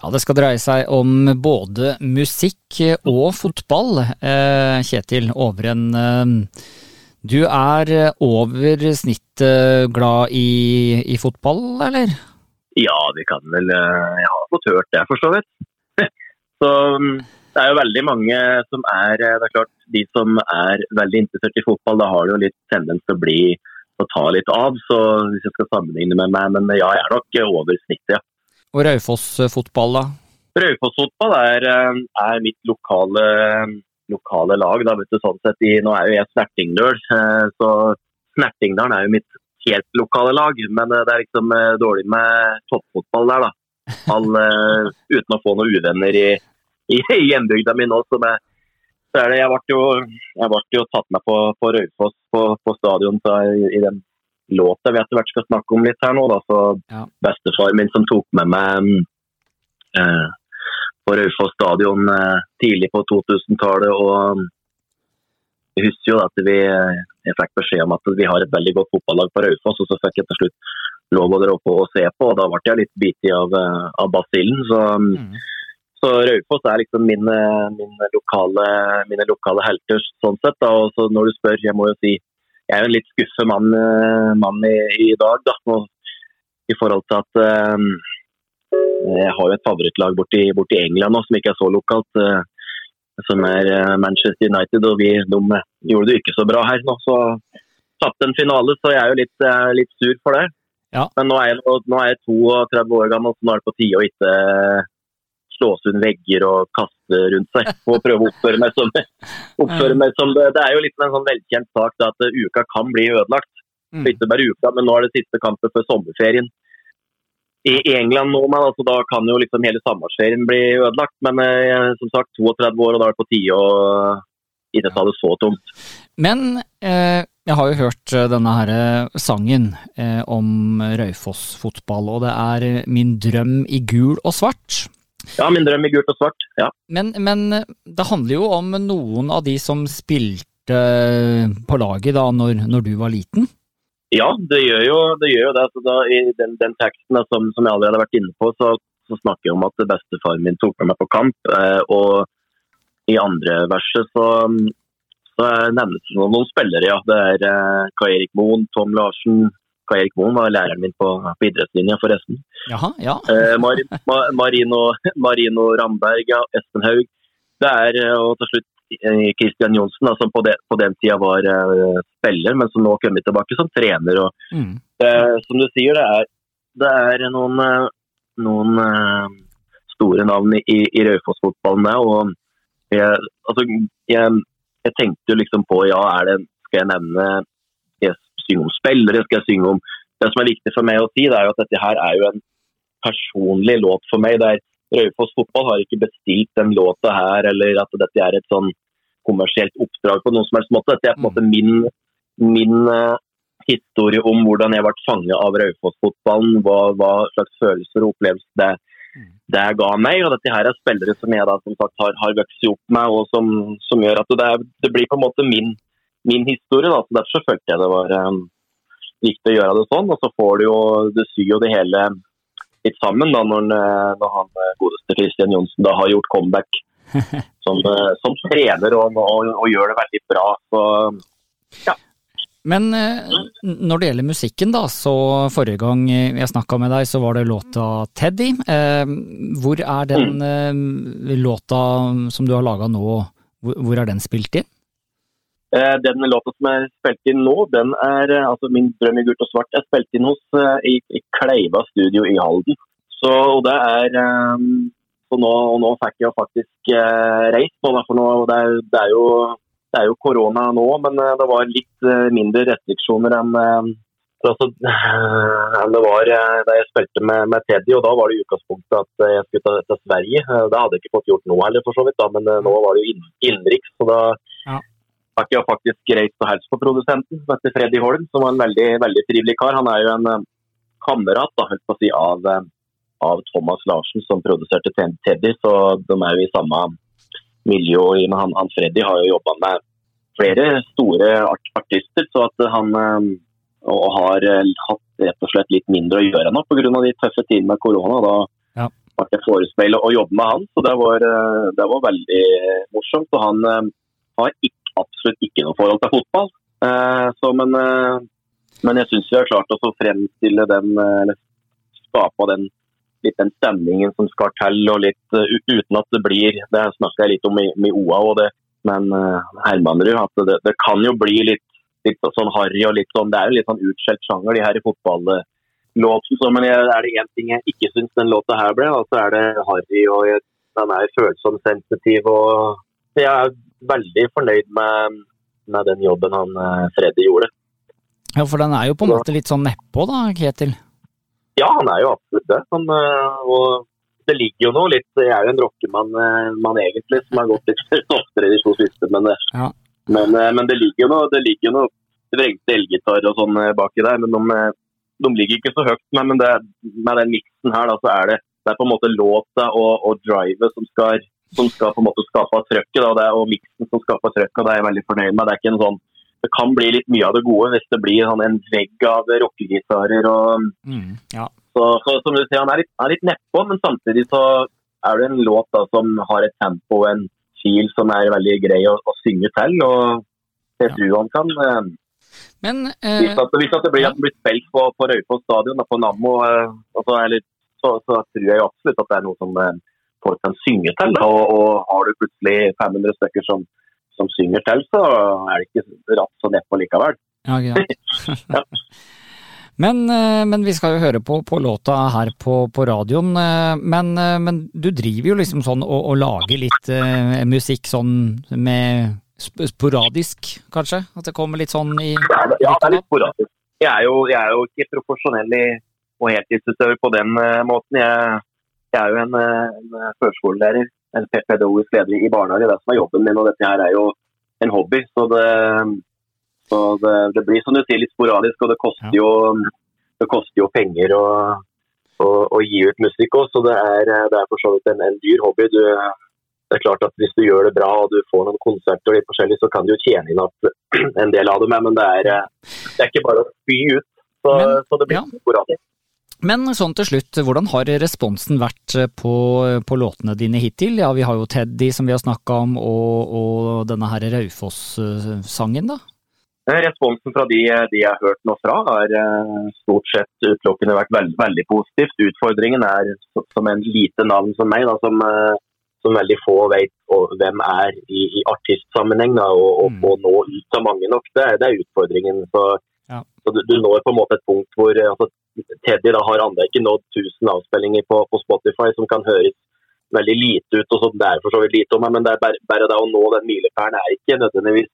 Ja, det skal dreie seg om både musikk og fotball. Kjetil Ovren, du over snittet glad i fotball, eller? Ja, vi kan vel, jeg har fått hørt det for så vidt. Så det jo veldig mange som det klart, de som veldig interessert i fotball, da har det jo litt tendens til å ta litt av, så hvis jeg skal sammenligne med meg, men ja, jeg nok over snittet, ja. Og Raufoss fotball da? Raufoss fotball mitt lokale lag, da, vet du, sånn sett. Nå jo jeg Snertingdøl, så Snertingdølen jo mitt helt lokale lag, men det liksom dårlig med toppfotball der, da. Uten å få noen uvenner i hjembygda mi nå, så det jeg ble jo tatt med på Raufoss på stadion i den låta vi etter hvert skal snakke om litt her nå, da, så ja. Bestefar min som tok med meg på Raufoss stadion tidlig på 2000-tallet, og jeg husker jo at jeg fikk beskjed om at vi har et veldig godt fotballag på Raufoss, og så fikk jeg til slutt lov å dra opp og se på, og da ble jeg litt bitig av basillen, så Raufoss liksom mine lokale helter sånn sett, da, og så når du spør, jeg må jo si jeg jo en litt skuffet mann i dag, da, i forhold til at jeg har jo et favorittlag borti England nå, som ikke så lokalt, som Manchester United, og de gjorde det ikke så bra her nå, så tappte en finale, så jeg jo litt sur for det. Ja. Men nå jeg 32 år gammel, så nå det på tide å ikke slås under vegger og kaste rundt seg og prøve å oppføre meg som det. Det jo litt en sånn velkjent sak da, at uka kan bli ødelagt. Ikke bare uka, men nå det siste kampen for sommerferien. I England nå, men altså, da kan jo liksom hele sommerferien bli ødelagt. Men som sagt, 32 år, og da det på tide å ikke ta det så tomt. Men jeg har jo hørt denne her sangen om Raufoss fotball, og det Min drøm i gul og svart. Ja, Min drøm i gult og svart, ja. Men det handler jo om noen av de som spilte på laget da, når du var liten? Ja, det gjør jo det. Så da, i den teksten da, som jeg allerede har vært inne på, så snakker jeg om at bestefaren min tok med meg på kamp, og i andre verset så nevnes det noen spillere, ja. Det Kai Erik Moen, Tom Larsen. Kai Erik Moen var læreren min på idrettslinja forresten. Jaha, ja. Marino Ramberg, ja, Espen Haug. Det og til slutt Christian Jonsen, som på den tida var spiller, men som nå kommer tilbake som trener. Og, som du sier, det noen store navn i Raufoss-fotballen der, og jeg tenkte jo liksom på, ja, skal jeg nevne synge om spillere, skal jeg synge om det som viktig for meg å si, det jo at dette her jo en personlig låt for meg, der Raufoss fotball har ikke bestilt den låta her, eller at dette et sånn kommersielt oppdrag på noen som helst måte. Dette på en måte min historie om hvordan jeg ble fanget av Raufoss fotballen, hva slags følelser og opplevelser det ga meg, og dette her spillere som jeg da som sagt har vokst opp med, og som gjør at det blir på en måte min historie, da, så derfor så følte jeg det var viktig å gjøre det sånn, og så får du syr jo det hele litt sammen da, når han godeste Christian Jonsen da har gjort comeback som trener og gjør det veldig bra, så ja. Men når det gjelder musikken da, så forrige gang jeg snakket med deg, så var det låta Teddy. Hvor den låta som du har laget nå, hvor den spilt inn? Den låta som spilt inn nå, den altså Min drøm i gult og svart, spilt inn hos i Kleiva studio i Halden. Så det så nå fikk jeg faktisk reist på det, for nå, det jo korona nå, men det var litt mindre restriksjoner enn det var da jeg spilte med Teddy, og da var det i utgangspunktet at jeg skulle til Sverige. Det hadde jeg ikke fått gjort nå heller for så vidt, da, men nå var det jo innenriks, så da fikk jeg faktisk reist på helse på produsenten, som heter Freddy Holm, som var en veldig, veldig trivelig kar. Han jo en kamerat, da, helt på å si, av Thomas Larsen, som produserte Teddy, så de jo i samme miljø, men han Freddy har jo jobbet med flere store artister, så at han har hatt rett og slett litt mindre å gjøre nå, på grunn av de tøffe tidene med korona, da ble jeg forespeil å jobbe med han, så det var veldig morsomt. Og han har absolutt ikke noe forhold til fotball. Men jeg synes vi har klart å fremstille den, eller skape den stemningen som skal til, og litt uten at det snakket jeg litt om i OA, men Hermanrud, at det kan jo bli litt sånn harry og litt sånn, det jo litt sånn utskjelt sjanger de her i fotballåten, men det en ting jeg ikke synes den låta her ble, så det harry, og den følsom, sensitiv, og jeg veldig fornøyd med den jobben han Freddy gjorde. Ja, for den jo på en måte litt sånn nedpå da, Ketil? Ja, han jo absolutt det. Og det ligger jo noe litt, jeg jo en rockemann egentlig, som har gått litt oftere de 2 siste, men det ligger jo noe vrengte elgitar og sånn baki der, men de ligger ikke så høyt, men med den mixen her da, så det på en måte låta og drive som skal på en måte skape trøkket, og mixen som skaper trøkket, og det jeg veldig fornøyd med. Det ikke en sånn, det kan bli litt mye av det gode hvis det blir en vegg av rockegitarer. Så som du sier, han litt nedpå, men samtidig så det en låt da, som har et tempo og en fil som veldig grei å synge til, og jeg tror han kan hvis det blir spilt på Raufoss stadion på Nammo, så tror jeg absolutt at det noe som folk kan synge til, og har du plutselig 500 stykker som synger til, så det ikke rett så nedpå likevel. Ja, ja. Men vi skal jo høre på låta her på radioen, men du driver jo liksom sånn og lager litt musikk sånn med sporadisk, kanskje? At det kommer litt sånn i... Ja, det litt sporadisk. Jeg jo ikke profesjonell og heltidsutøver på den måten. Jeg jo en førskolelærer, en pedagogisk leder i barnehage, det som jobben min, og dette her jo en hobby, så det blir som du sier litt sporadisk, og det koster jo penger å gi ut musikk også, så det for så vidt en dyr hobby. Det klart at hvis du gjør det bra, og du får noen konserter og litt forskjellig, så kan du jo tjene inn en del av det med, men det ikke bare å spy ut, så det blir sporadisk. Men sånn til slutt, hvordan har responsen vært på låtene dine hittil? Ja, vi har jo Teddy som vi har snakket om, og denne her Raufoss-sangen da? Responsen fra de jeg har hørt nå fra har stort sett utelukkende vært veldig positivt. Utfordringen som en lite navn som meg, da, som veldig få vet hvem i artistsammenheng, da, og få nå ut så mange nok. Det utfordringen, så du når på en måte et punkt hvor Teddy da har andre ikke nådd 1000 avspillinger på Spotify som kan høres veldig lite ut, og så for så vidt lite om meg, men det bare da å nå den milepælen ikke nødvendigvis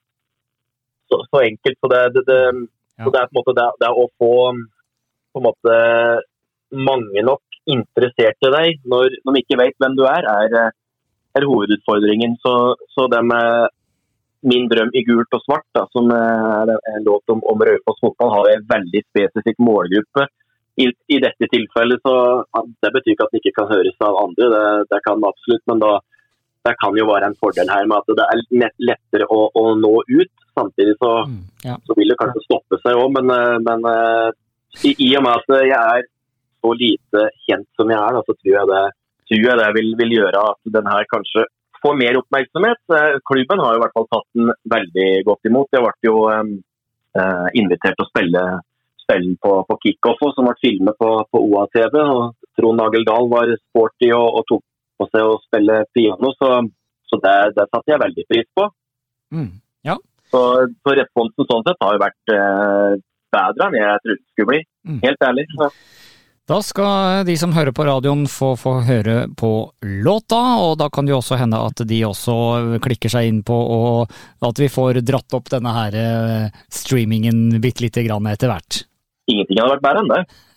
så enkelt, så det på en måte det å få på en måte mange nok interesserte deg når de ikke vet hvem du er hovedutfordringen, så det med Min drøm i gult og svart, da, som en låt om Raufoss fotball, har en veldig spesifikk målgruppe. I dette tilfellet, så det betyr ikke at den ikke kan høres av andre, det kan absolutt, men det kan jo være en fordel her med at det lettere å nå ut, samtidig så vil det kanskje stoppe seg også, men i og med at jeg så lite kjent som jeg da, så tror jeg det vil gjøre at den her kanskje får mer oppmerksomhet. Klubben har jo i hvert fall tatt den veldig godt imot. Jeg ble jo invitert til å spille på Kickoff, som ble filmet på OA-TV, og Trond Nageldal var sporty og tok på seg å spille piano, så det satte jeg veldig pris på. Ja. Så responsen sånn sett har jo vært bedre enn jeg trodde det skulle bli. Helt ærlig. Ja. Da skal de som hører på radioen få høre på låta, og da kan det jo også hende at de også klikker seg inn på, og at vi får dratt opp denne her streamingen bitte lite grann etter hvert. Ingenting hadde vært bedre enn det.